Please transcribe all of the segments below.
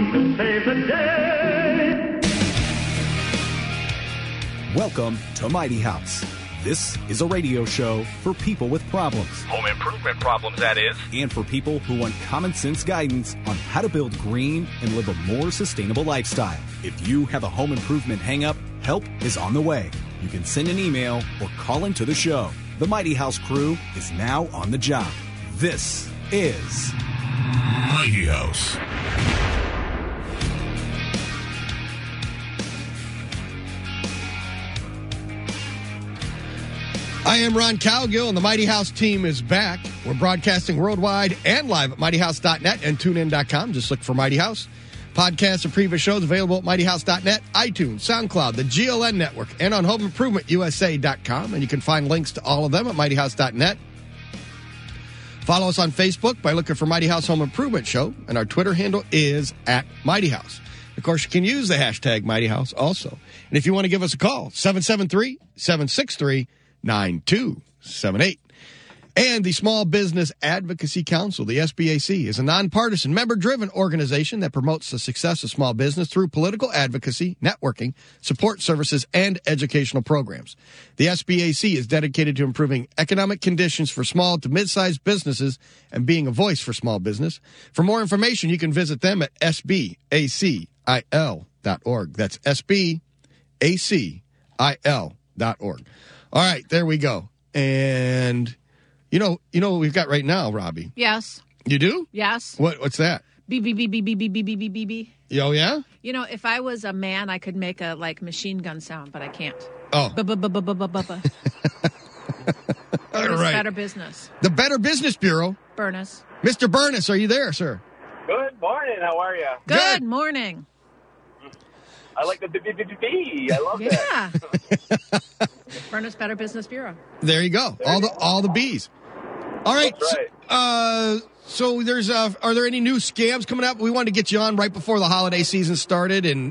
to save the day. Welcome to Mighty House. This is a radio show for people with problems. Home improvement problems, that is. And for people who want common sense guidance on how to build green and live a more sustainable lifestyle. If you have a home improvement hang-up, help is on the way. You can send an email or call into the show. The Mighty House crew is now on the job. This is Mighty House. I am Ron Cowgill, and the Mighty House team is back. We're broadcasting worldwide and live at mightyhouse.net and tunein.com. Just look for Mighty House. Podcasts and previous shows available at mightyhouse.net, iTunes, SoundCloud, the GLN Network, and on HomeImprovementUSA.com. And you can find links to all of them at mightyhouse.net. Follow us on Facebook by looking for Mighty House Home Improvement Show, and our Twitter handle is at Mighty House. Of course, you can use the hashtag Mighty House also. And if you want to give us a call, 773-763-9278. And the Small Business Advocacy Council, the SBAC, is a nonpartisan, member-driven organization that promotes the success of small business through political advocacy, networking, support services, and educational programs. The SBAC is dedicated to improving economic conditions for small to mid-sized businesses and being a voice for small business. For more information, you can visit them at sbacil.org. That's sbacil.org. All right, there we go. And you know what we've got right now, Robbie? Yes. You do? Yes. What's that? B. Oh, yeah? You know, if I was a man, I could make a machine gun sound, but I can't. Oh. Burnus Right. Better Business. The Better Business Bureau. Burnus. Mr. Burnus, are you there, sir? Good morning. How are you? Good morning. I like the B. I love that. Yeah. Burnus Better Business Bureau. There you go. All the B's. All right. That's right. So there's are there any new scams coming up? We wanted to get you on right before the holiday season started and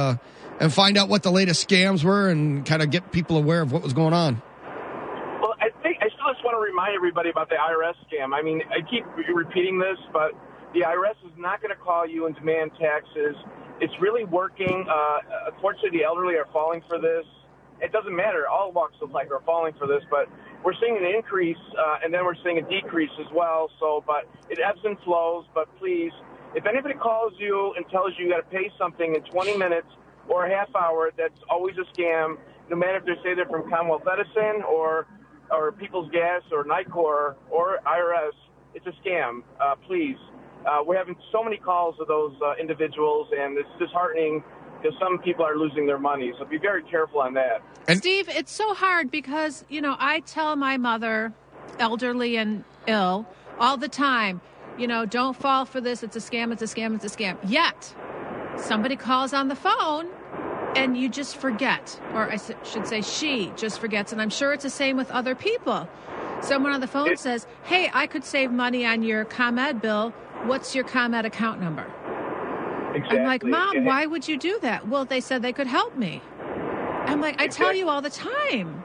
find out what the latest scams were and kind of get people aware of what was going on. Well, I still just want to remind everybody about the IRS scam. I mean, I keep repeating this, but the IRS is not going to call you and demand taxes. It's really working. Unfortunately, the elderly are falling for this. It doesn't matter. All walks of life are falling for this, but we're seeing an increase, and then we're seeing a decrease as well. So, but it ebbs and flows. But please, if anybody calls you and tells you got to pay something in 20 minutes or a half hour, that's always a scam. No matter if they say they're from Commonwealth Edison or People's Gas or Nicor or IRS, it's a scam. Please. We're having so many calls of those individuals, and it's disheartening because some people are losing their money. So be very careful on that. And Steve, it's so hard because, I tell my mother, elderly and ill, all the time, don't fall for this. It's a scam. It's a scam. It's a scam. Yet somebody calls on the phone and you just forget, or I should say she just forgets. And I'm sure it's the same with other people. Someone on the phone says, hey, I could save money on your ComEd bill. What's your ComEd account number? Exactly. I'm like, Mom, why would you do that? Well, they said they could help me. I'm like, I tell you all the time.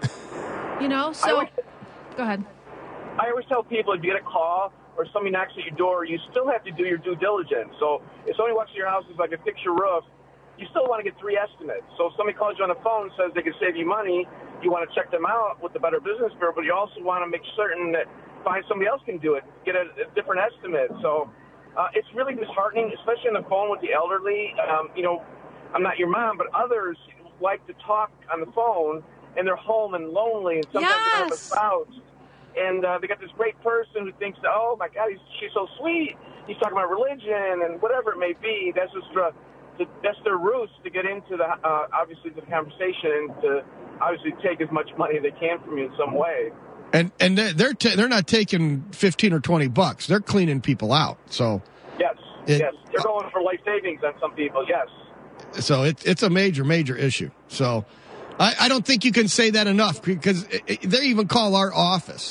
So go ahead. I always tell people if you get a call or somebody knocks at your door, you still have to do your due diligence. So if somebody walks in your house and is like, fix your roof, you still want to get 3 estimates. So if somebody calls you on the phone and says they can save you money, you want to check them out with the Better Business Bureau, but you also want to make certain that find somebody else can do it, get a different estimate. So it's really disheartening, especially on the phone with the elderly. I'm not your mom, but others like to talk on the phone, and they're home and lonely, and sometimes they don't have a spouse. And they got this great person who thinks, oh, my God, she's so sweet. He's talking about religion and whatever it may be. That's just that's their ruse to get into obviously the conversation and to obviously take as much money as they can from you in some way. And they're not taking $15 or $20. They're cleaning people out. So yes, they're going for life savings on some people. Yes. So it's a major issue. So I don't think you can say that enough because they even call our office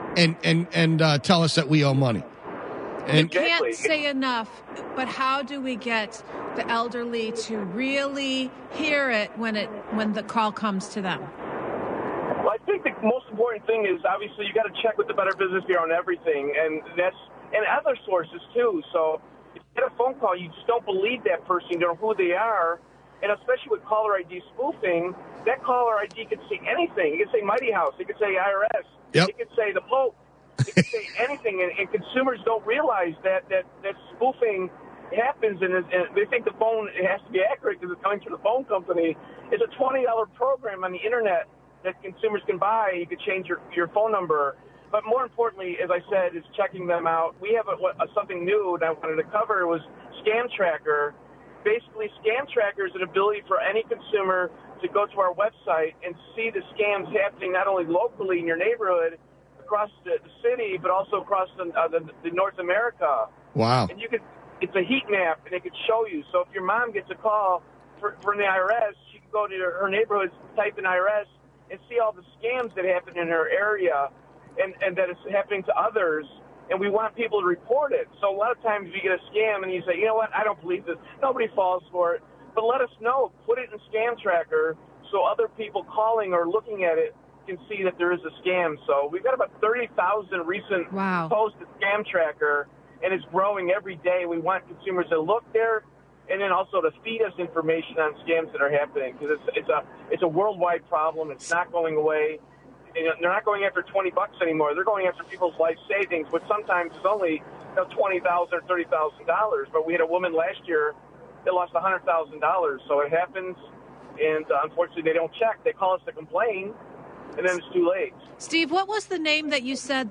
and tell us that we owe money. You can't say enough, but how do we get the elderly to really hear it when the call comes to them? Well, I think the most important thing is obviously you got to check with the Better Business Bureau on everything, and other sources too. So get a phone call, you just don't believe that person, you don't know who they are, and especially with caller ID spoofing, that caller ID could say anything. It could say Mighty House. It could say IRS. Yep. It could say the Pope. It could say anything, and consumers don't realize that spoofing happens, and they think the phone has to be accurate because it's coming from the phone company. It's a $20 program on the internet that consumers can buy. You could change your phone number. But more importantly, as I said, is checking them out. We have something new that I wanted to cover was Scam Tracker. Basically, Scam Tracker is an ability for any consumer to go to our website and see the scams happening not only locally in your neighborhood, across the city, but also across the North America. Wow. And it's a heat map, and it could show you. So if your mom gets a call from the IRS, she can go to her neighborhood, type in IRS, and see all the scams that happen in her area and that it's happening to others. And we want people to report it. So a lot of times you get a scam and you say, you know what, I don't believe this. Nobody falls for it. But let us know. Put it in Scam Tracker so other people calling or looking at it can see that there is a scam. So we've got about 30,000 recent posts to Scam Tracker, and it's growing every day. We want consumers to look there and then also to feed us information on scams that are happening, because it's a worldwide problem. It's not going away. And they're not going after $20 anymore. They're going after people's life savings, which sometimes is only $20,000 or $30,000. But we had a woman last year that lost $100,000. So it happens, and unfortunately they don't check. They call us to complain, and then it's too late. Steve, what was the name that you said?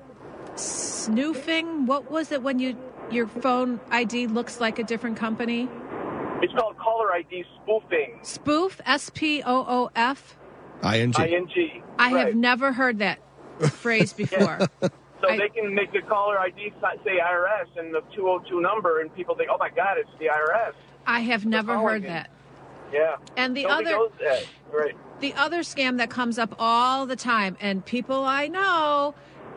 Snoofing? What was it when your phone ID looks like a different company? It's called caller ID spoofing. Spoof? S-P-O-O-F? I-N-G. I-N-G. I have never heard that phrase before. So they can make the caller ID say IRS and the 202 number, and people think, oh, my God, it's the IRS. I have never heard that. Yeah. And the Nobody knows that. Right. The other scam that comes up all the time, and people I know,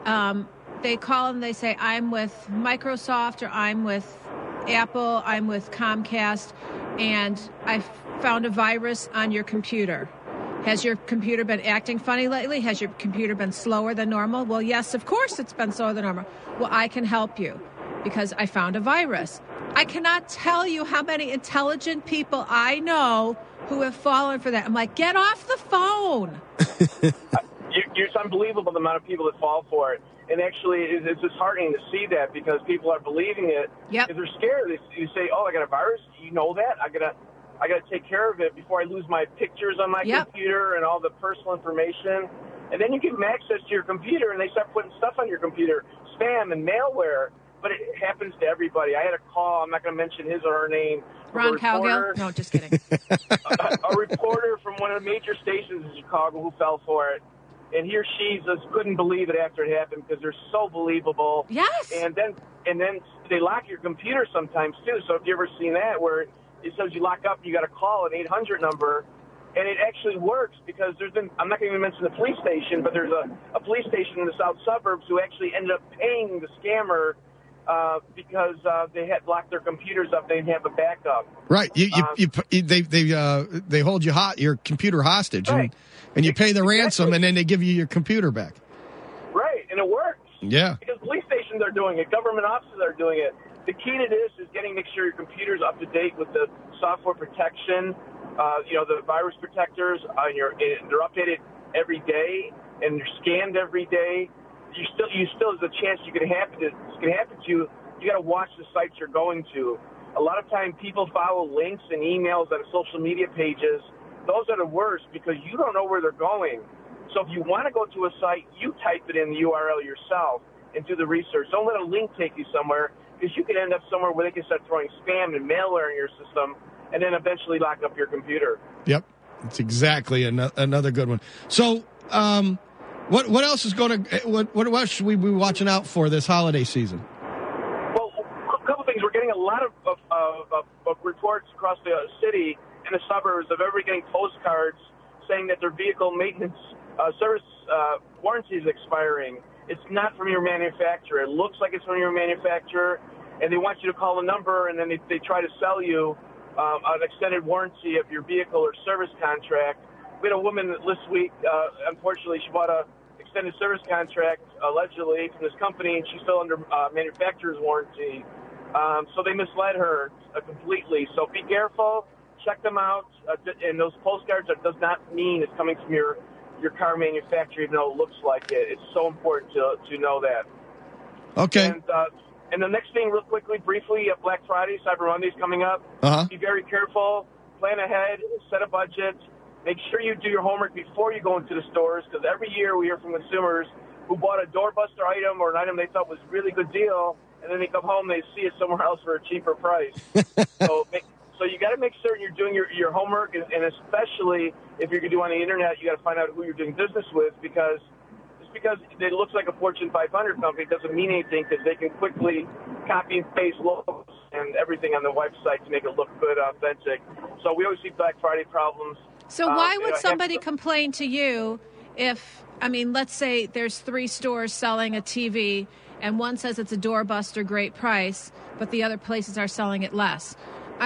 they call and they say, I'm with Microsoft, or I'm with Apple, I'm with Comcast, and I found a virus on your computer. Has your computer been acting funny lately? Has your computer been slower than normal? Well, yes, of course it's been slower than normal. Well, I can help you because I found a virus. I cannot tell you how many intelligent people I know who have fallen for that. I'm like, get off the phone. It's unbelievable the amount of people that fall for it. And actually, it's disheartening to see that, because people are believing it. Yep. Because they're scared. You say, oh, I got a virus. You know that? I got to take care of it before I lose my pictures on my computer and all the personal information. And then you give them access to your computer, and they start putting stuff on your computer, spam and malware. But it happens to everybody. I had a call. I'm not going to mention his or her name. Ron Cowgill? No, just kidding. a reporter from one of the major stations in Chicago who fell for it. And he or she just couldn't believe it after it happened, because they're so believable. Yes. And then they lock your computer sometimes, too. So if you ever seen that, where it says you lock up, you got to call an 800 number, and it actually works, because I'm not going to even mention the police station, but there's a police station in the south suburbs who actually ended up paying the scammer because they had locked their computers up. They didn't have a backup. Right. They hold your computer hostage, right. and you pay the ransom, and then they give you your computer back. Right, and it works. Yeah. Because police stations are doing it. Government offices are doing it. The key to this is make sure your computer's up to date with the software protection, the virus protectors. They're updated every day, and they're scanned every day. You still there's a chance it's going to happen to you. You got to watch the sites you're going to. A lot of time people follow links and emails on social media pages. Those are the worst, because you don't know where they're going. So if you want to go to a site, you type it in the URL yourself and do the research. Don't let a link take you somewhere, because you could end up somewhere where they can start throwing spam and malware in your system, and then eventually lock up your computer. Yep, it's exactly another good one. So, what else is going to? What else should we be watching out for this holiday season? Well, a couple things. We're getting a lot of reports across the city and the suburbs of everybody getting postcards saying that their vehicle maintenance service warranty is expiring. It's not from your manufacturer. It looks like it's from your manufacturer, and they want you to call the number, and then they try to sell you an extended warranty of your vehicle or service contract. We had a woman this week, unfortunately, she bought a extended service contract, allegedly, from this company, and she's still under manufacturer's warranty. So they misled her completely. So be careful. Check them out. And those postcards, that does not mean it's coming from your car manufacturer, even though it looks like it. It's so important to know that. Okay. And the next thing, real quickly, briefly, Black Friday, Cyber Monday's coming up. Be very careful. Plan ahead. Set a budget. Make sure you do your homework before you go into the stores, because every year we hear from consumers who bought a doorbuster item or an item they thought was a really good deal, and then they come home, they see it somewhere else for a cheaper price. So you got to make certain you're doing your homework, and especially if you're going to do on the internet, you got to find out who you're doing business with, because just because it looks like a Fortune 500 company doesn't mean anything, because they can quickly copy and paste logos and everything on the website to make it look good, authentic. So we always see Black Friday problems. So why would somebody complain to you if, let's say there's 3 stores selling a TV and one says it's a doorbuster, great price, but the other places are selling it less?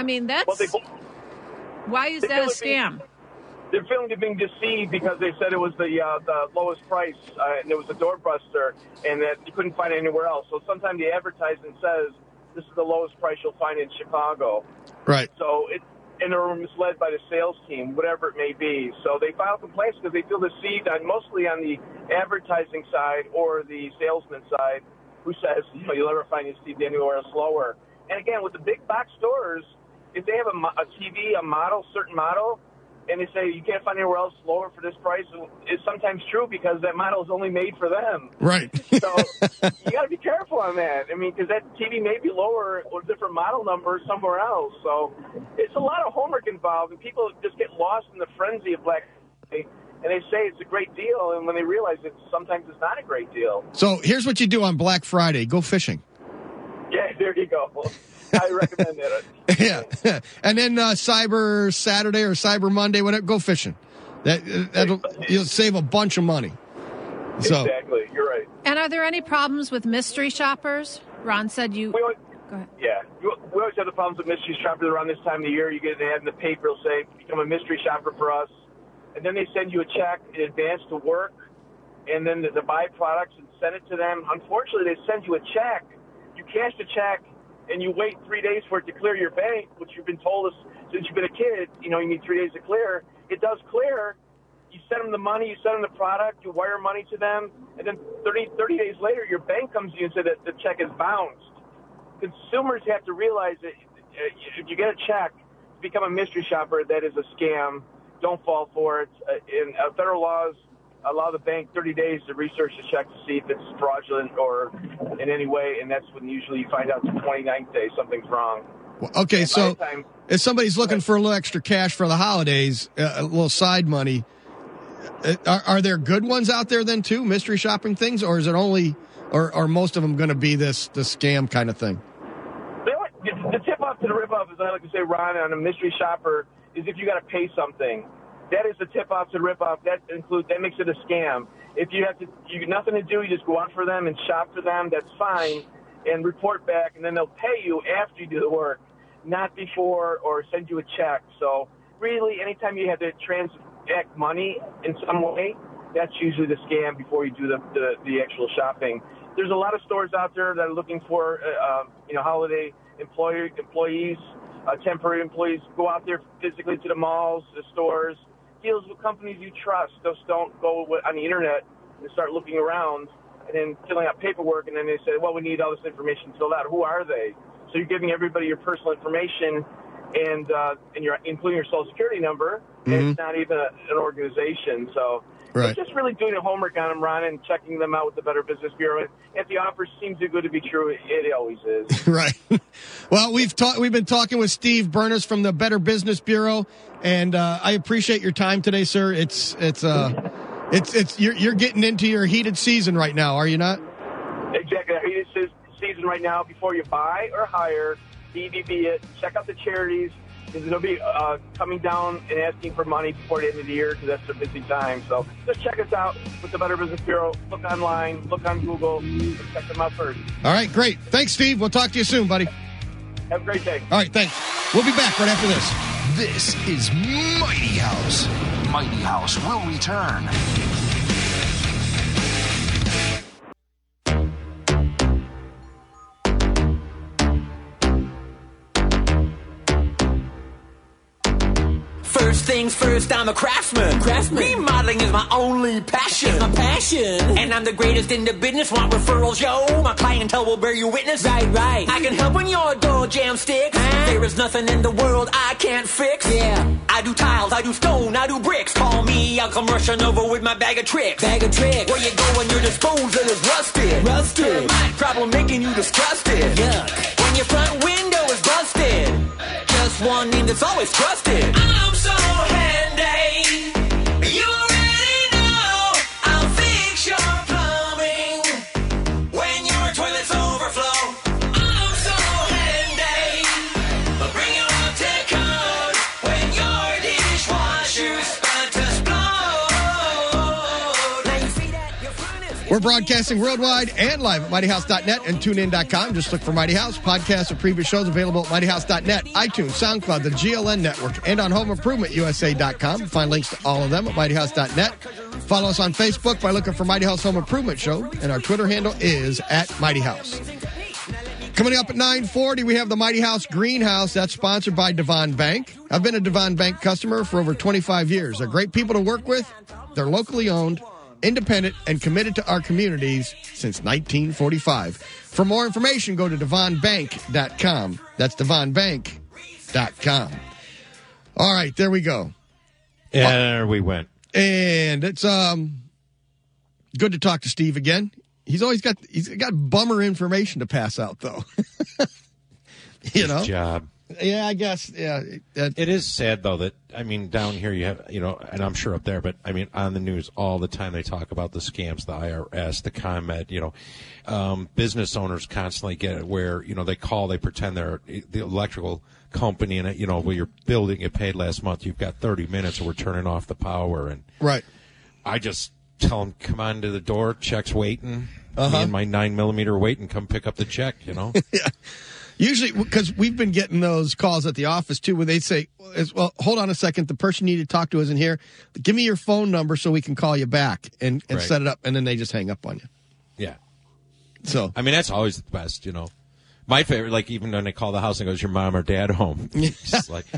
Why is that a scam? They're feeling they're being deceived because they said it was the lowest price and it was a doorbuster, and that you couldn't find it anywhere else. So sometimes the advertisement says this is the lowest price you'll find in Chicago. Right. So and they're misled by the sales team, whatever it may be. So they file complaints because they feel deceived mostly on the advertising side or the salesman side, who says, you'll never find your TV anywhere else lower. And again, with the big box stores, if they have a TV, a certain model, and they say you can't find anywhere else lower for this price, it's sometimes true because that model is only made for them. Right. So you got to be careful on that. Because that TV may be lower or different model number somewhere else. So it's a lot of homework involved, and people just get lost in the frenzy of Black Friday, and they say it's a great deal, and when they realize sometimes it's not a great deal. So here's what you do on Black Friday. Go fishing. Yeah, there you go. I recommend it. Yeah. And then Cyber Saturday or Cyber Monday, whatever, go fishing. You'll save a bunch of money. So. Exactly. You're right. And are there any problems with mystery shoppers? Ron said you... Go ahead. Yeah. We always have the problems with mystery shoppers around this time of the year. You get an ad in the paper, it'll say, become a mystery shopper for us. And then they send you a check in advance to work, and then to buy products and send it to them. Unfortunately, they send you a check. You cash the check, and you wait 3 days for it to clear your bank, which you've been told since you've been a kid, you need 3 days to clear. It does clear. You send them the money, you send them the product, you wire money to them, and then 30 days later, your bank comes to you and says that the check is bounced. Consumers have to realize that if you get a check to become a mystery shopper, that is a scam. Don't fall for it. In federal laws, allow the bank 30 days to research the check to see if it's fraudulent or in any way, and that's when usually you find out the 29th day something's wrong. Well, okay, so if somebody's looking for a little extra cash for the holidays, a little side money, are there good ones out there then too, mystery shopping things, or is it only, or are most of them going to be the scam kind of thing? The tip-off to the rip-off, as I like to say, Ron, on a mystery shopper, is if you got to pay something. That is the tip-off to the rip-off. That makes it a scam. If you got nothing to do, you just go out for them and shop for them, that's fine, and report back, and then they'll pay you after you do the work, not before or send you a check. So really, anytime you have to transact money in some way, that's usually the scam before you do the actual shopping. There's a lot of stores out there that are looking for, holiday employees, temporary employees. Go out there physically to the malls, the stores, deals with companies you trust. Just don't go on the internet and start looking around and then filling out paperwork, and then they say, well, we need all this information filled out. Who are they? So you're giving everybody your personal information, and you're including your social security number, and it's not even an organization. So it's just really doing the homework on them, Ron, and checking them out with the Better Business Bureau. And if the offer seems too good to be true, it always is. Right. Well, we've been talking with Steve Burness from the Better Business Bureau, and I appreciate your time today, sir. You're getting into your heated season right now, are you not? Exactly. Heated season right now. Before you buy or hire, BBB it. Check out the charities. They'll be coming down and asking for money before the end of the year because that's their busy time. So just check us out with the Better Business Bureau. Look online, look on Google, and check them out first. All right, great. Thanks, Steve. We'll talk to you soon, buddy. Have a great day. All right, thanks. We'll be back right after this. This is Mighty House. Mighty House will return. First things first, I'm a craftsman. Remodeling is my only passion. It's my passion. And I'm the greatest in the business. Want referrals, yo? My clientele will bear you witness. Right. I can help when your door jam sticks. There is nothing in the world I can't fix. Yeah. I do tiles, I do stone, I do bricks. Call me, I'll come rushing over with my bag of tricks. Where you go when your disposal is rusted? My problem making you disgusted. Yuck. When your front window is busted. Just one name that's always trusted. I'm so handy. You already know I'll fix your plumbing when your toilets overflow. I'm so handy. But bring your uptake code when your dishwasher starts to explode. Now you see that your front is... We're broadcasting worldwide and live at mightyhouse.net and tunein.com. Just look for Mighty House. Podcasts of previous shows available at mightyhouse.net, iTunes, SoundCloud, the GLN Network, and on homeimprovementusa.com. Find links to all of them at mightyhouse.net. Follow us on Facebook by looking for Mighty House Home Improvement Show, and our Twitter handle is @MightyHouse. Coming up at 9:40, we have the Mighty House Greenhouse. That's sponsored by Devon Bank. I've been a Devon Bank customer for over 25 years. They're great people to work with. They're locally owned, independent, and committed to our communities since 1945. For more information, go to devonbank.com. That's devonbank.com. All right, there we go. There we went. And it's good to talk to Steve again. He's got bummer information to pass out, though. You know? His job. Yeah, I guess. Yeah, it is sad though that down here you have and I'm sure up there, but on the news all the time they talk about the scams, the IRS, the ComEd. Business owners constantly get it where they call, they pretend they're the electrical company, and well, your bill didn't get paid last month. You've got 30 minutes, or we're turning off the power. And right, I just tell them, come on to the door, check's waiting. Me and my 9mm waiting, come pick up the check. Yeah. Usually, because we've been getting those calls at the office, too, where they say, well, hold on a second, the person you need to talk to isn't here. Give me your phone number so we can call you back and right. set it up, and then they just hang up on you. Yeah. So that's always the best, My favorite, like, even when they call the house and goes, your mom or dad home? It's like,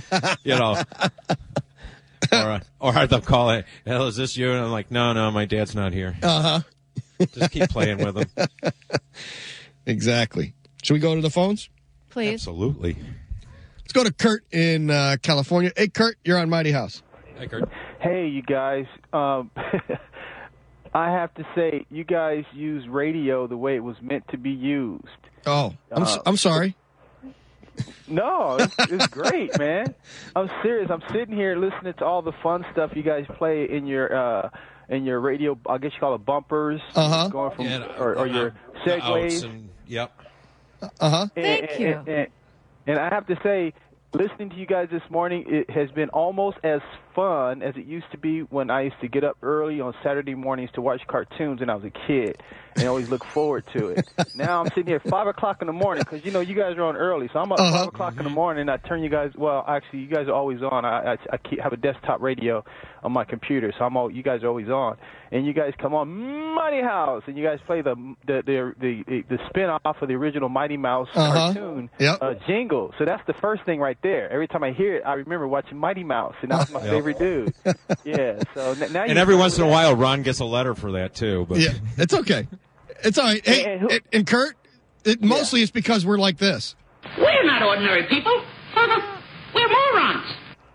or they'll call it, hell, is this you? And I'm like, no, my dad's not here. Just keep playing with them. Exactly. Should we go to the phones? Please. Absolutely. Let's go to Kurt in California. Hey, Kurt, you're on Mighty House. Hey, Kurt. Hey, you guys. I have to say, you guys use radio the way it was meant to be used. Oh, I'm sorry. No, it's great, man. I'm serious. I'm sitting here listening to all the fun stuff you guys play in your radio. I guess you call it bumpers. Going from or your segues. Yep. Thank you. And I have to say, listening to you guys this morning, it has been almost as fun as it used to be when I used to get up early on Saturday mornings to watch cartoons when I was a kid and always look forward to it. Now I'm sitting here at 5 o'clock in the morning because, you guys are on early. So I'm up 5 o'clock in the morning and I turn you guys, well, actually, you guys are always on. I have a desktop radio on my computer, so you guys are always on. And you guys come on Mighty House, and you guys play the spin-off of the original Mighty Mouse cartoon jingle. So that's the first thing right there. Every time I hear it, I remember watching Mighty Mouse, and that was my favorite dude. Yeah. So now. And every once in a while, Ron gets a letter for that too. But yeah, it's okay. It's all right. Hey, and Kurt, mostly it's because we're like this. We're not ordinary people. We're morons.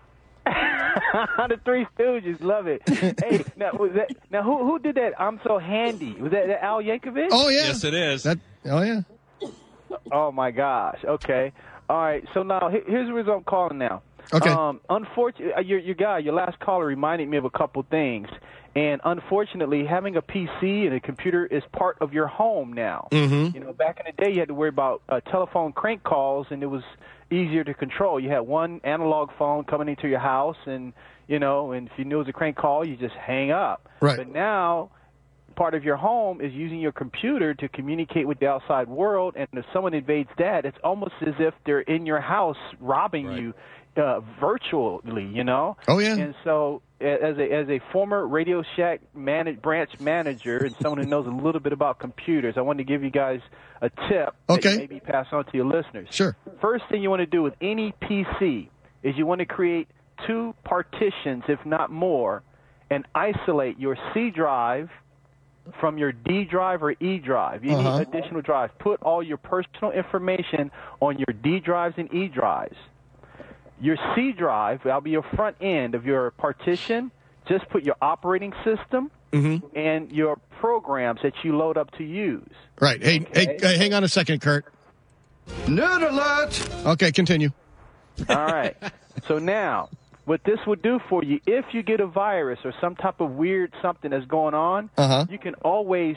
The Three Stooges, love it. Hey, now who did that? I'm So Handy. Was that Al Yankovic? Oh yeah, yes it is. Oh yeah. Oh my gosh. Okay. All right. So now here's the reason I'm calling now. Okay. Unfortunately, your last caller reminded me of a couple things. And unfortunately, having a PC and a computer is part of your home now. Mm-hmm. Back in the day, you had to worry about telephone crank calls, and it was easier to control. You had one analog phone coming into your house, and if you knew it was a crank call, you just hang up. Right. But now, part of your home is using your computer to communicate with the outside world, and if someone invades that, it's almost as if they're in your house robbing you virtually, Oh, yeah. And so as a former Radio Shack branch manager and someone who knows a little bit about computers, I wanted to give you guys a tip that you maybe pass on to your listeners. Sure. First thing you want to do with any PC is you want to create two partitions, if not more, and isolate your C drive from your D drive or E drive. You need additional drives. Put all your personal information on your D drives and E drives. Your C drive, that'll be your front end of your partition. Just put your operating system and your programs that you load up to use. Right. Hey, hang on a second, Kurt. Nerd alert! Okay, continue. All right. So now, what this would do for you, if you get a virus or some type of weird something that's going on, you can always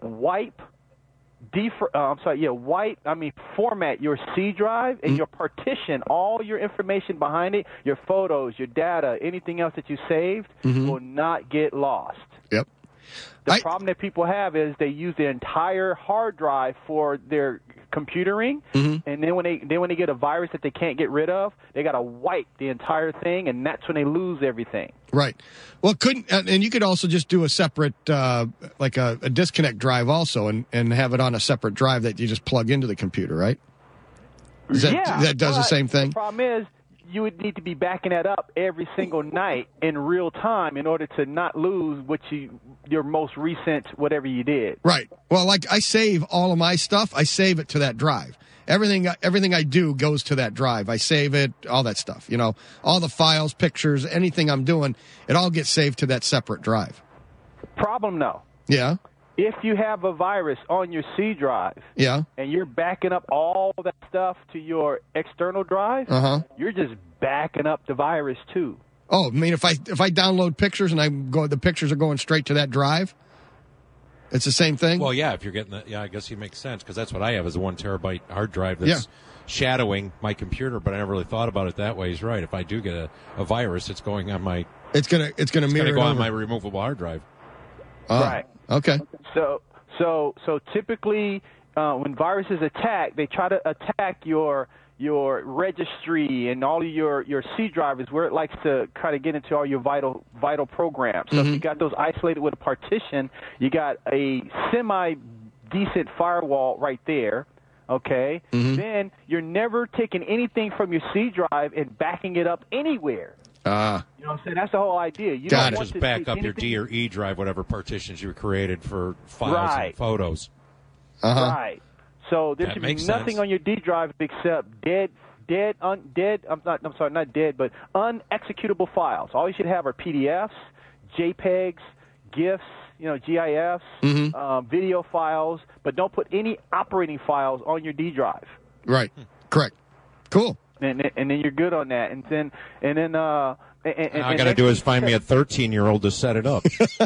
format your C drive and your partition, all your information behind it, your photos, your data, anything else that you saved will not get lost. Yep. The problem that people have is they use the entire hard drive for their computering, and then when they get a virus that they can't get rid of, they got to wipe the entire thing, and that's when they lose everything. Right. Well, and you could also just do a separate, like a disconnect drive also, and have it on a separate drive that you just plug into the computer, right? That does the same thing? The problem is, you would need to be backing that up every single night in real time in order to not lose your most recent whatever you did. Right. Well, like I save all of my stuff. I save it to that drive. Everything I do goes to that drive. I save it, all that stuff. You know, all the files, pictures, anything I'm doing, it all gets saved to that separate drive. Problem, though. Yeah. If you have a virus on your C drive, and you're backing up all that stuff to your external drive, you're just backing up the virus too. Oh, I mean, if I download pictures and the pictures are going straight to that drive, it's the same thing. Well, yeah, if you're getting I guess it makes sense because that's what I have is a 1 terabyte hard drive that's shadowing my computer. But I never really thought about it that way. He's right. If I do get a virus, it's going on my. It's gonna go on my removable hard drive. Right. Okay. So typically, when viruses attack, they try to attack your registry and all of your C drive is where it likes to kind of get into all your vital programs. So if you got those isolated with a partition, you got a semi-decent firewall right there, okay? Then you're never taking anything from your C drive and backing it up anywhere. You know what I'm saying? That's the whole idea. You don't want just back up your D or E drive, whatever partitions you created for files and photos. Right. So there should be nothing on your D drive except unexecutable files. All you should have are PDFs, JPEGs, GIFs, GIFs, video files, but don't put any operating files on your D drive. Right. Correct. Cool. And then you're good on that. And then all I got to do is find me a 13-year-old to set it up.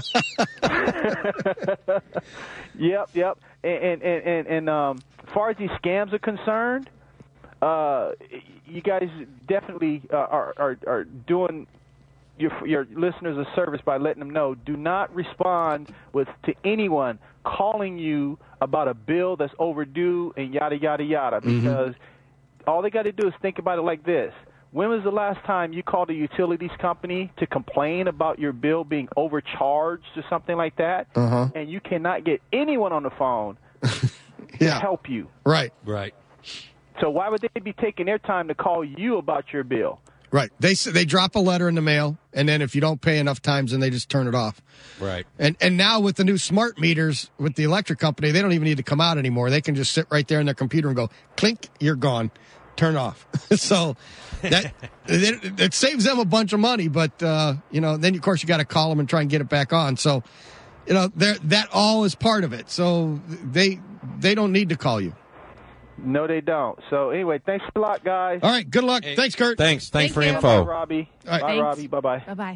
Yep. And as far as these scams are concerned, you guys definitely are doing your listeners a service by letting them know. Do not respond to anyone calling you about a bill that's overdue and yada yada yada, because all they got to do is think about it like this. When was the last time you called a utilities company to complain about your bill being overcharged or something like that, and you cannot get anyone on the phone to help you? Right. So why would they be taking their time to call you about your bill? Right. They drop a letter in the mail, and then if you don't pay enough times, then they just turn it off. Right. And now with the new smart meters with the electric company, they don't even need to come out anymore. They can just sit right there in their computer and go, clink, you're gone. Turn off. So that saves them a bunch of money, but then of course you got to call them and try and get it back on. So that all is part of it. So they don't need to call you. No, they don't. So anyway, thanks a lot, guys. All right, good luck. Hey, thanks, Kurt. Thanks for info. Bye, Robbie. All right. Bye, Robbie. Bye-bye. Bye-bye.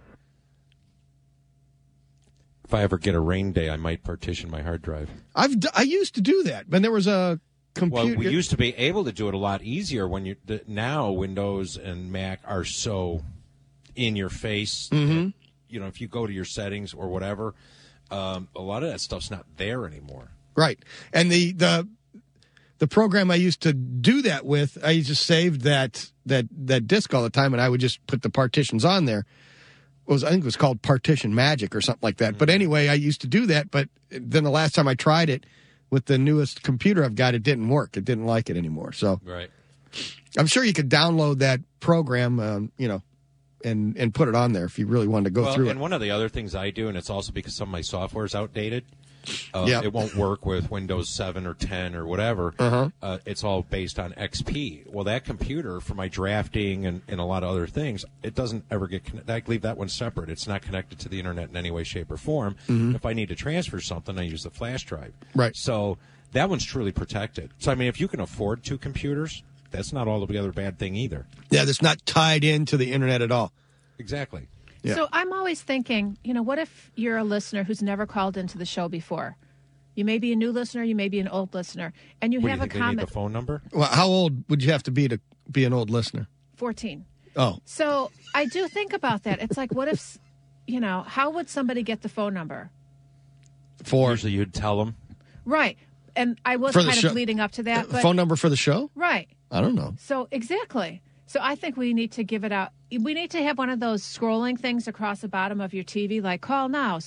If I ever get a rain day, I might partition my hard drive. I used to do that, but there was a computer. Well, we used to be able to do it a lot easier when now Windows and Mac are so in your face. That, if you go to your settings or whatever, a lot of that stuff's not there anymore. Right, and the program I used to do that with, I just saved that disk all the time, and I would just put the partitions on there. I think it was called Partition Magic or something like that. But anyway, I used to do that, but then the last time I tried it with the newest computer I've got, it didn't work. It didn't like it anymore. So right. I'm sure you could download that program, and put it on there if you really wanted to go through and it. one of the other things I do, and it's also because some of my software is outdated. Yep. It won't work with Windows 7 or 10 or whatever. Uh-huh. It's all based on XP. Well, that computer, for my drafting and a lot of other things, it doesn't ever get connected. I leave that one separate. It's not connected to the internet in any way, shape, or form. Mhm. If I need to transfer something, I use the flash drive. Right. So that one's truly protected. So, I mean, if you can afford 2 computers, that's not altogether a bad thing either. Yeah, that's not tied into the internet at all. Exactly. Yeah. So I'm always thinking, what if you're a listener who's never called into the show before? You may be a new listener, you may be an old listener, and you What, have do you a think they need comment. the phone number? Well, how old would you have to be an old listener? 14. Oh. So I do think about that. It's like, what if, how would somebody get the phone number? Usually you'd tell them. Right. And I was For the kind show- of leading up to that. But, phone number for the show? Right. I don't know. So exactly. So I think we need to give it out. We need to have one of those scrolling things across the bottom of your TV, like call now,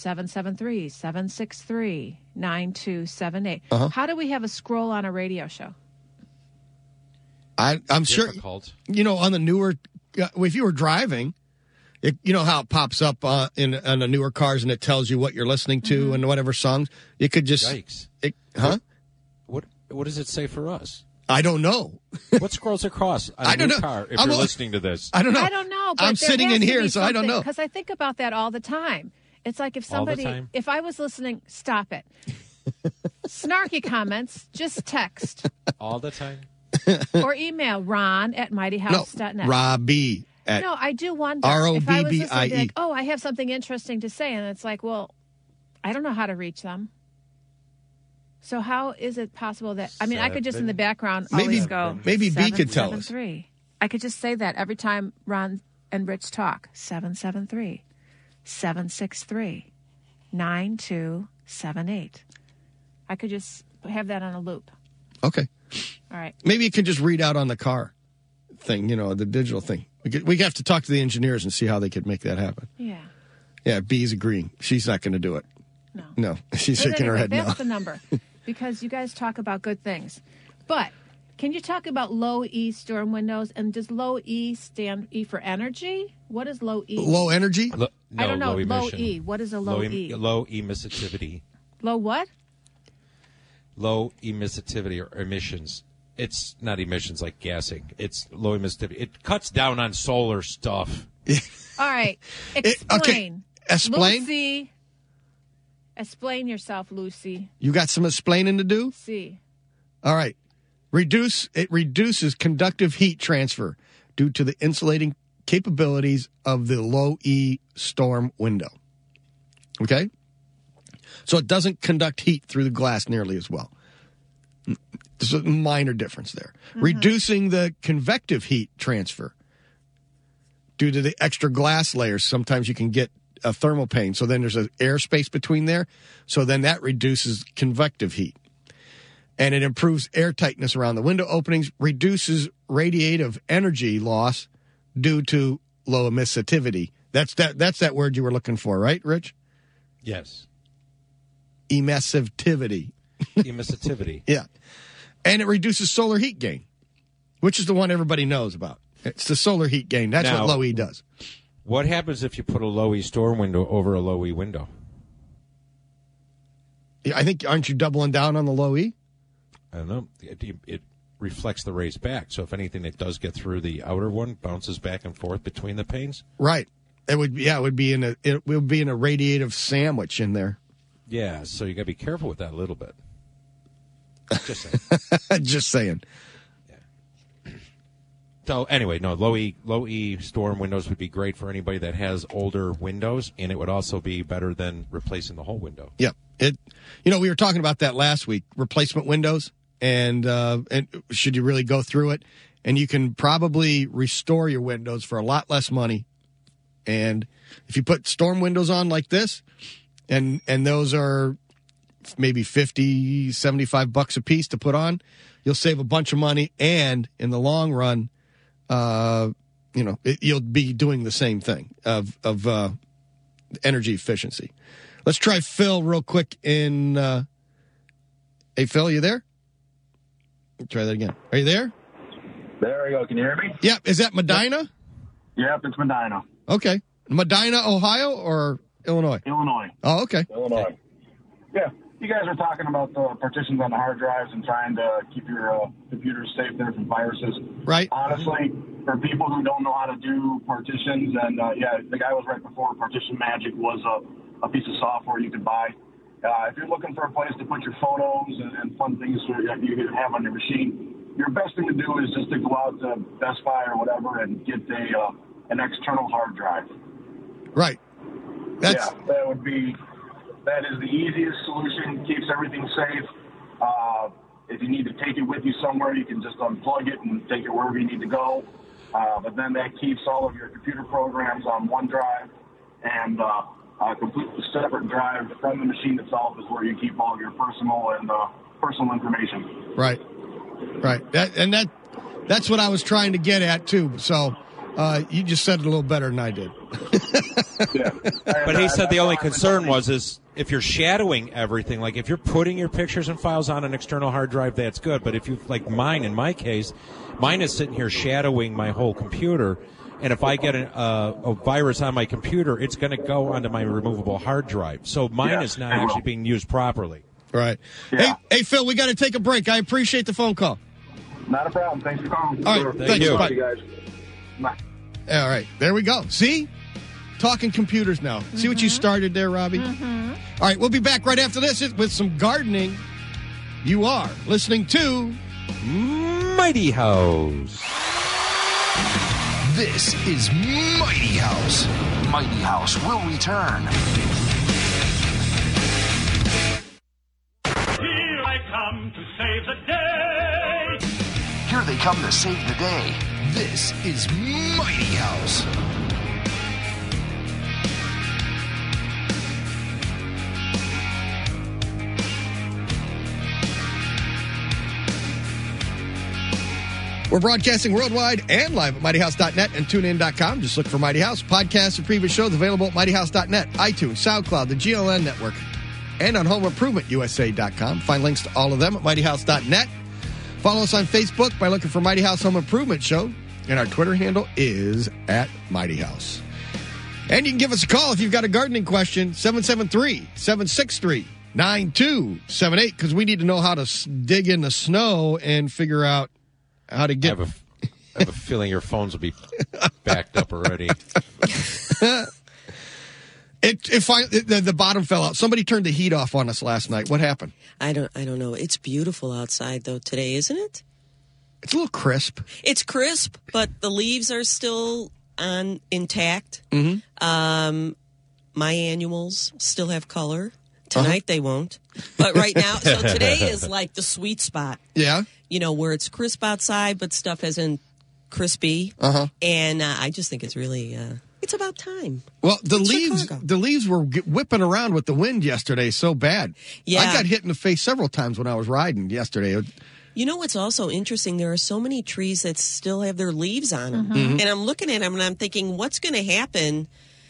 773-763-9278. Uh-huh. How do we have a scroll on a radio show? I'm sure, Difficult. on the newer, if you were driving, you know how it pops up on the newer cars and it tells you what you're listening to and whatever songs. You could just, Yikes. What does it say for us? I don't know. What scrolls across on I a don't new know. car if I'm you're a- listening to this? I don't know. I don't know. But I'm sitting in here, so I don't know. Because I think about that all the time. It's like if All the somebody, time? if I was listening, stop it. Snarky comments, just text All the time? or email ron@mightyhouse.net. Robbie at No, I do wonder if I was listening to ROBBIE. like, oh, I have something interesting to say, and it's like, well, I don't know how to reach them. So how is it possible that I could just in the background always go maybe B could tell us. 773. I could just say that every time Ron and Rich talk. 773-763-9278. I could just have that on a loop. Okay. All right. Maybe you can just read out on the car thing, the digital thing. We have to talk to the engineers and see how they could make that happen. Yeah. Yeah, B's agreeing. She's not going to do it. No. She's But shaking her anyway, head no. that's the number because you guys talk about good things. But can you talk about low E storm windows? And does low E stand E for energy? What is low E? Low energy? No, I don't know. Low Low emission. E. What is a low E? Low emissivity. Low what? Low emissivity or emissions. It's not emissions like gassing. It's low emissivity. It cuts down on solar stuff. All right. Explain. Okay. Explain? Lucy. Explain yourself, Lucy. You got some explaining to do? See. All right. It reduces conductive heat transfer due to the insulating capabilities of the low E storm window. Okay? So it doesn't conduct heat through the glass nearly as well. There's a minor difference there. Reducing the convective heat transfer due to the extra glass layers. Sometimes you can get a thermal pane. So then there's an airspace between there. So then that reduces convective heat. And it improves air tightness around the window openings, reduces radiative energy loss due to low emissivity. That's that word you were looking for, right, Rich? Yes. Emissivity. Emissivity. Yeah. And it reduces solar heat gain, which is the one everybody knows about. It's the solar heat gain. That's Now, what low E does. What happens if you put a low E storm window over a low E window? Yeah, I think, aren't you doubling down on the low E? I don't know. It reflects the rays back. So if anything that does get through the outer one bounces back and forth between the panes. Right. It would be in a radiative sandwich in there. Yeah, so you got to be careful with that a little bit. Just saying. Just saying. So anyway, no, low E storm windows would be great for anybody that has older windows, and it would also be better than replacing the whole window. Yep. We were talking about that last week, replacement windows, and should you really go through it? And you can probably restore your windows for a lot less money. And if you put storm windows on like this, and those are maybe $50, $75 a piece to put on, you'll save a bunch of money, and in the long run, you'll be doing the same thing of energy efficiency. Let's try Phil real quick in. Hey, Phil, you there? Let's try that again. Are you there? There we go. Can you hear me? Yep. Is that Medina? Yep, it's Medina. Okay. Medina, Ohio, or Illinois? Illinois. Oh, okay. Illinois. Yeah. You guys are talking about the partitions on the hard drives and trying to keep your computers safe there from viruses. Right. Honestly, for people who don't know how to do partitions, and the guy was right before. Partition Magic was a piece of software you could buy. If you're looking for a place to put your photos and fun things that you can have on your machine, your best thing to do is just to go out to Best Buy or whatever and get an external hard drive. Right. That is the easiest solution, keeps everything safe. If you need to take it with you somewhere, you can just unplug it and take it wherever you need to go. But then that keeps all of your computer programs on one drive, and a completely separate drive from the machine itself is where you keep all of your personal information. Right. That's what I was trying to get at, too. So you just said it a little better than I did. But he said the only concern is if you're shadowing everything, like if you're putting your pictures and files on an external hard drive, that's good. But if you, like mine, in my case, mine is sitting here shadowing my whole computer. And if I get a virus on my computer, it's going to go onto my removable hard drive. So mine is not actually being used properly. Right. Yeah. Hey, Phil, we got to take a break. I appreciate the phone call. Not a problem. Thanks for calling. All right. Thanks. You. Bye. Guys. Bye. All right. There we go. See? Talking computers now. See what you started there, Robbie? Mm-hmm. All right. We'll be back right after this with some gardening. You are listening to Mighty House. This is Mighty House. Mighty House will return. Here I come to save the day. Here they come to save the day. This is Mighty House. We're broadcasting worldwide and live at MightyHouse.net and TuneIn.com. Just look for Mighty House. Podcasts and previous shows available at MightyHouse.net, iTunes, SoundCloud, the GLN Network, and on HomeImprovementUSA.com. Find links to all of them at MightyHouse.net. Follow us on Facebook by looking for Mighty House Home Improvement Show, and our Twitter handle is at Mighty House. And you can give us a call if you've got a gardening question, 773-763-9278, because we need to know how to dig in the snow and figure out how to get... I have a feeling your phones will be backed up already. The bottom fell out. Somebody turned the heat off on us last night. What happened? I don't know. It's beautiful outside though today, isn't it? It's a little crisp. It's crisp, but the leaves are still intact. Mm-hmm. My annuals still have color. Tonight they won't. But right now, so today is like the sweet spot. Yeah. You know, where it's crisp outside, but stuff isn't crispy. Uh-huh. And I just think it's really, it's about time. Well, the leaves were whipping around with the wind yesterday so bad. Yeah. I got hit in the face several times when I was riding yesterday. You know what's also interesting? There are so many trees that still have their leaves on them. Mm-hmm. And I'm looking at them and I'm thinking, what's going to happen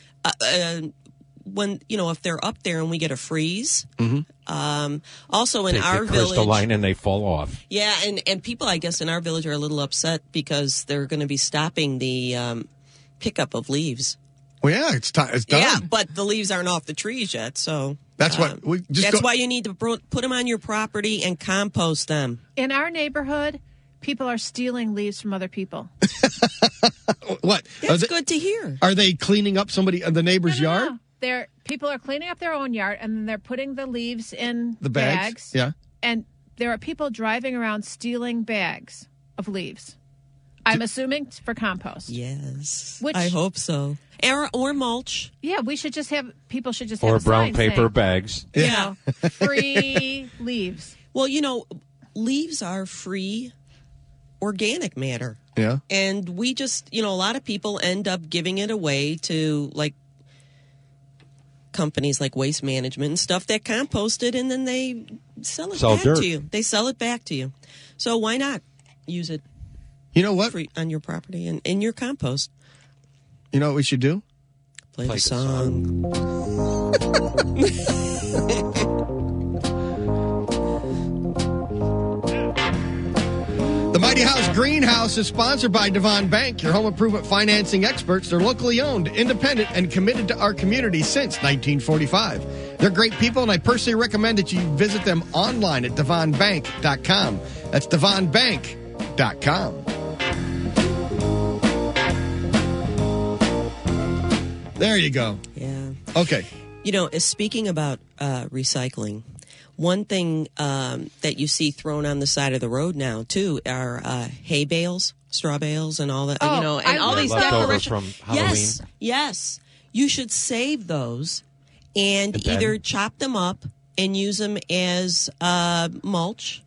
when, if they're up there and we get a freeze? Mm-hmm. Also in our village, crystalline and they fall off. Yeah, and people, I guess, in our village are a little upset because they're going to be stopping the pickup of leaves. Well, yeah, it's done. Yeah, but the leaves aren't off the trees yet, so that's what we just. Why you need to put them on your property and compost them. In our neighborhood, people are stealing leaves from other people. What? That's good to hear. Are they cleaning up the neighbor's yard? No. People are cleaning up their own yard, and then they're putting the leaves in the bags. Yeah. And there are people driving around stealing bags of leaves. I'm assuming for compost. Yes. I hope so. Or mulch. Yeah, people should just or have a brown sign paper saying, bags. Yeah. Free leaves. Well, leaves are free organic matter. Yeah. And we just, a lot of people end up giving it away to companies like Waste Management and stuff that compost it, and then they sell it back to you. They sell it back to you. So why not use it? You know what? Free on your property and in your compost. You know what we should do? Play the song. The Mighty House Greenhouse is sponsored by Devon Bank, your home improvement financing experts. They're locally owned, independent, and committed to our community since 1945. They're great people, and I personally recommend that you visit them online at devonbank.com. That's devonbank.com. There you go. Yeah. Okay. You know, speaking about recycling, one thing that you see thrown on the side of the road now too are hay bales, straw bales, and all that. Oh, you know, and all these leftovers decorations. from Halloween. Yes. You should save those and either chop them up and use them as mulch,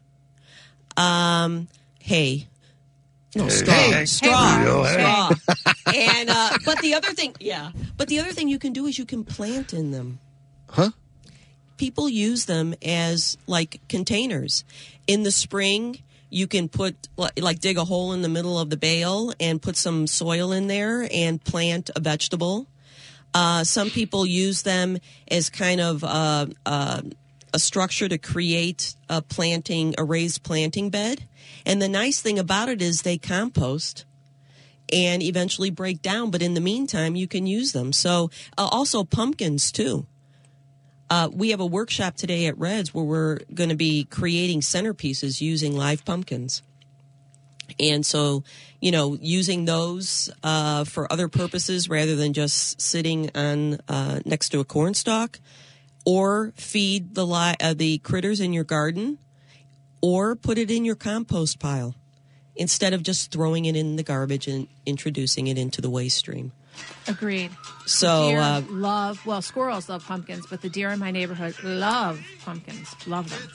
hay. No, straw. And but the other thing you can do is you can plant in them. Huh? People use them as like containers. In the spring, you can put dig a hole in the middle of the bale and put some soil in there and plant a vegetable. Some people use them as kind of a structure to create a raised planting bed. And the nice thing about it is they compost and eventually break down. But in the meantime, you can use them. So also pumpkins, too. We have a workshop today at Reds where we're going to be creating centerpieces using live pumpkins. And so, you know, using those for other purposes rather than just sitting on next to a corn stalk, or feed the critters in your garden, or put it in your compost pile instead of just throwing it in the garbage and introducing it into the waste stream. Agreed. So deer squirrels love pumpkins, but the deer in my neighborhood love pumpkins. Love them.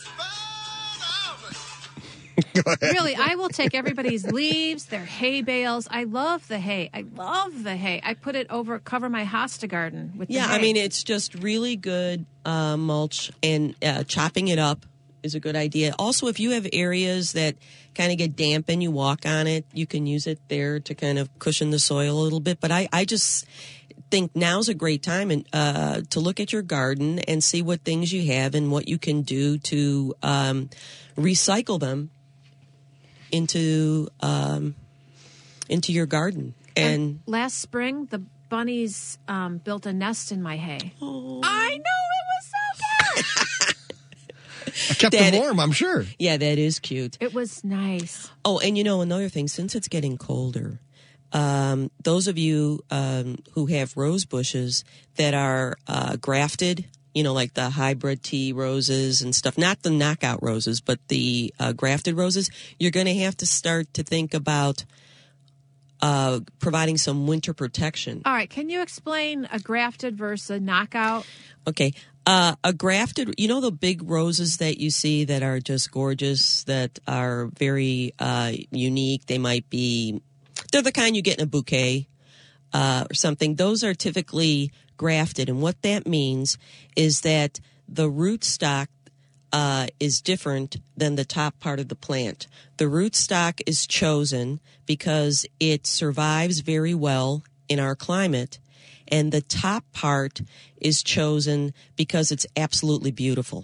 Really, I will take everybody's leaves, their hay bales. I love the hay. I put it cover my hosta garden with the hay. I mean, it's just really good mulch, and chopping it up is a good idea. Also, if you have areas that kind of get damp and you walk on it, you can use it there to kind of cushion the soil a little bit. But I just think now's a great time to look at your garden and see what things you have and what you can do to recycle them into your garden. And last spring, the bunnies built a nest in my hay. Oh. I know, it was so cute. I kept them warm, I'm sure. Yeah, that is cute. It was nice. Oh, and you know, another thing, since it's getting colder, those of you who have rose bushes that are grafted, you know, like the hybrid tea roses and stuff, not the knockout roses, but the grafted roses, you're going to have to start to think about providing some winter protection. All right. Can you explain a grafted versus a knockout? Okay. A grafted, you know, the big roses that you see that are just gorgeous, that are very unique. They're the kind you get in a bouquet or something. Those are typically grafted. And what that means is that the rootstock is different than the top part of the plant. The rootstock is chosen because it survives very well in our climate, and the top part is chosen because it's absolutely beautiful.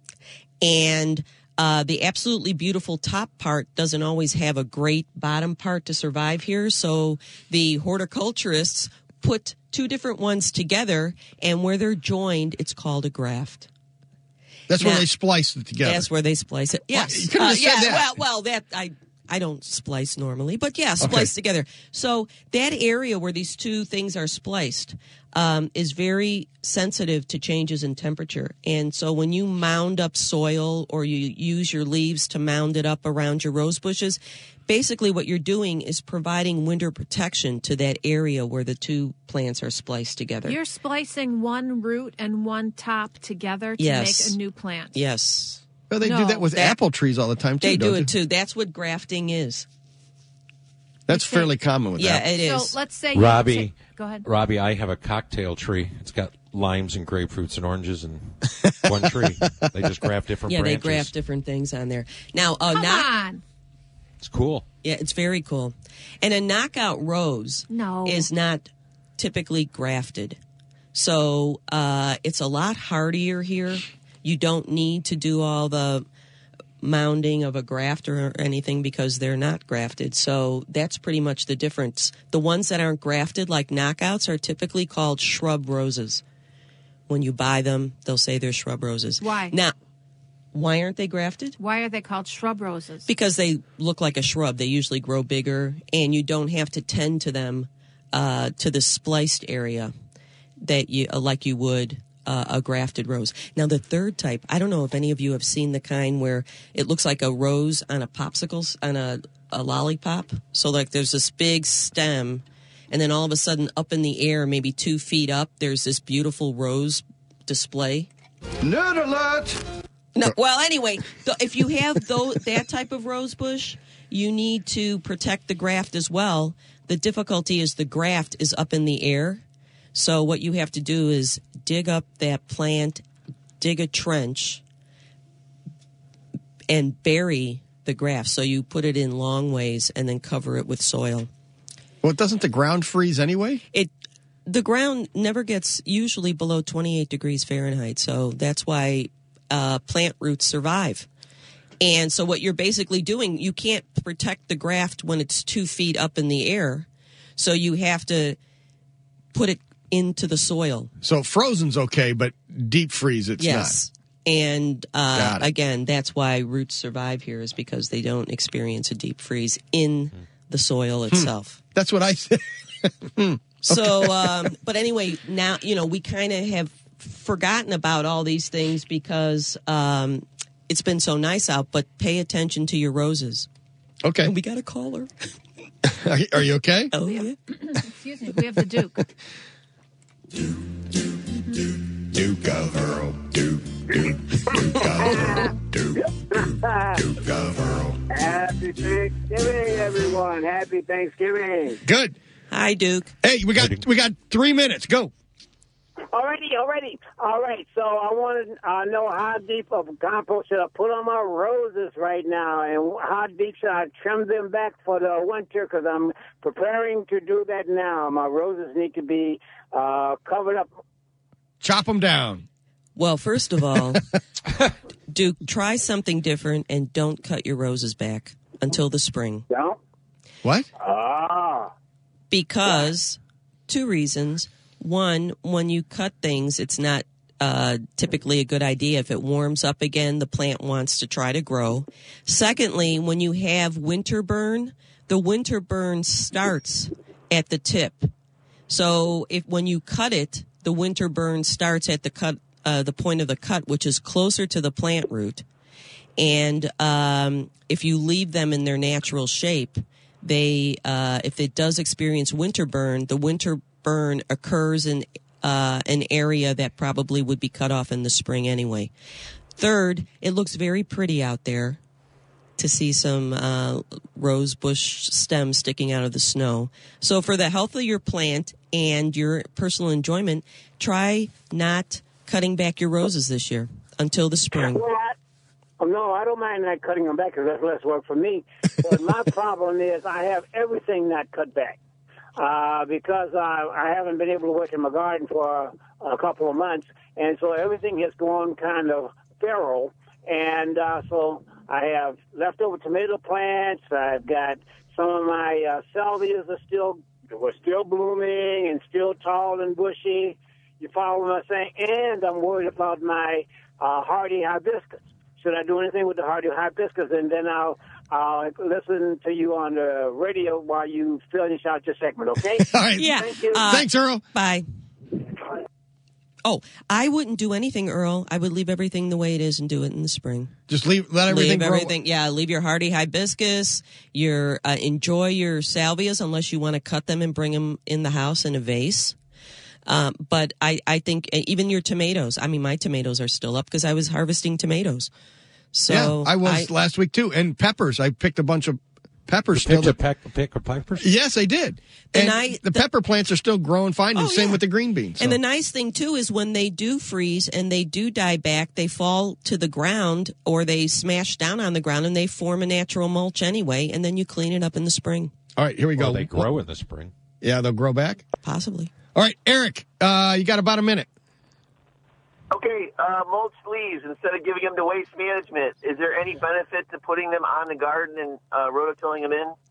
And the absolutely beautiful top part doesn't always have a great bottom part to survive here, so the horticulturists put two different ones together, and where they're joined, it's called a graft. That's where they splice it together. That's where they splice it. Yes. Well, you could have said that. Well, that I don't splice normally, but yeah, splice together. So that area where these two things are spliced is very sensitive to changes in temperature. And so when you mound up soil or you use your leaves to mound it up around your rose bushes, basically what you're doing is providing winter protection to that area where the two plants are spliced together. You're splicing one root and one top together to make a new plant. Yes. Well, they do that with apple trees all the time, too, They do don't it, too. That's what grafting is. That's fairly common with that. Yeah, it is. So let's say Robbie, go ahead. Robbie, I have a cocktail tree. It's got limes and grapefruits and oranges in one tree. They just graft different branches. Yeah, they graft different things on there. Now, Come on. It's cool. Yeah, it's very cool. And a knockout rose is not typically grafted. So it's a lot hardier here. You don't need to do all the mounding of a graft or anything because they're not grafted. So that's pretty much the difference. The ones that aren't grafted, like knockouts, are typically called shrub roses. When you buy them, they'll say they're shrub roses. Why? Now, why aren't they grafted? Why are they called shrub roses? Because they look like a shrub. They usually grow bigger, and you don't have to tend to them to the spliced area that you like you would a grafted rose. Now, the third type, I don't know if any of you have seen the kind where it looks like a rose on a popsicle, on a lollipop. So, like, there's this big stem, and then all of a sudden, up in the air, maybe 2 feet up, there's this beautiful rose display. Nerd alert! No, well, anyway, if you have that type of rose bush, you need to protect the graft as well. The difficulty is the graft is up in the air. So what you have to do is dig up that plant, dig a trench, and bury the graft. So you put it in long ways and then cover it with soil. Well, doesn't the ground freeze anyway? The ground never gets usually below 28 degrees Fahrenheit. So that's why plant roots survive. And so what you're basically doing, you can't protect the graft when it's 2 feet up in the air. So you have to put it into the soil. So frozen's okay, but deep freeze it's yes. Not. And again, that's why roots survive here, is because they don't experience a deep freeze in the soil itself. That's what I said. So, but anyway, now, we kind of have forgotten about all these things because it's been so nice out, but pay attention to your roses. Okay. And we got a caller. Are you okay? Oh, yeah. Excuse me. We have the Duke. Duke of Earl. Duke of Earl. Duke of Earl. Happy Thanksgiving, everyone. Happy Thanksgiving. Good. Hi, Duke. Hey, we got 3 minutes. Go. Already. All right. So I want to know how deep of compost should I put on my roses right now, and how deep should I trim them back for the winter? Because I'm preparing to do that now. My roses need to be covered up. Chop them down. Well, first of all, Duke, try something different and don't cut your roses back until the spring. No? What? Because 2 reasons. One, when you cut things, it's not typically a good idea. If it warms up again, the plant wants to try to grow. Secondly, when you have winter burn, the winter burn starts at the tip. So when you cut it, the winter burn starts at the point of the cut, which is closer to the plant root. And if you leave them in their natural shape, if it does experience winter burn, the winter burn occurs in an area that probably would be cut off in the spring anyway. Third, it looks very pretty out there to see some rose bush stems sticking out of the snow. So for the health of your plant and your personal enjoyment, try not cutting back your roses this year until the spring. No, I don't mind not cutting them back because that's less work for me. But my problem is I have everything not cut back. Because I haven't been able to work in my garden for a couple of months, and so everything has gone kind of feral, and so I have leftover tomato plants. I've got some of my salvias were still blooming and still tall and bushy. You follow what I'm saying? And I'm worried about my hardy hibiscus. Should I do anything with the hardy hibiscus? And then I'll listen to you on the radio while you finish out your segment, okay? All right. Yeah. Thank you. Thanks, Earl. Bye. Oh, I wouldn't do anything, Earl. I would leave everything the way it is and do it in the spring. Just let everything grow. Yeah, leave your hardy hibiscus. Enjoy your salvias unless you want to cut them and bring them in the house in a vase. But I think even your tomatoes. I mean, my tomatoes are still up because I was harvesting tomatoes. So yeah, I was last week too. And peppers. I picked a bunch of peppers. Pick peppers? Yes, I did. And the pepper plants are still growing fine, and same with the green beans. So. And the nice thing, too, is when they do freeze and they do die back, they fall to the ground or they smash down on the ground and they form a natural mulch anyway, and then you clean it up in the spring. All right, here we go. Well, they grow in the spring. Yeah, they'll grow back? Possibly. All right, Eric, you got about a minute. Okay, mulch leaves instead of giving them to Waste Management. Is there any benefit to putting them on the garden and rototilling them in?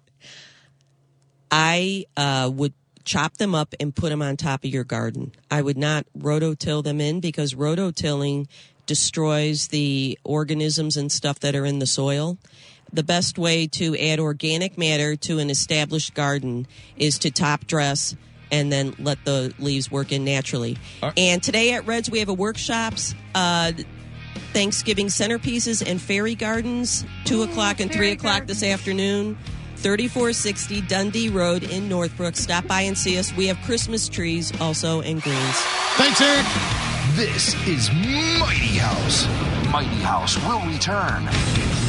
I would chop them up and put them on top of your garden. I would not rototill them in because rototilling destroys the organisms and stuff that are in the soil. The best way to add organic matter to an established garden is to top dress and then let the leaves work in naturally. And today at Reds, we have a workshops, Thanksgiving centerpieces and fairy gardens, 2 o'clock and 3 o'clock this afternoon, 3460 Dundee Road in Northbrook. Stop by and see us. We have Christmas trees also and greens. Thanks, Eric. This is Mighty House. Mighty House will return.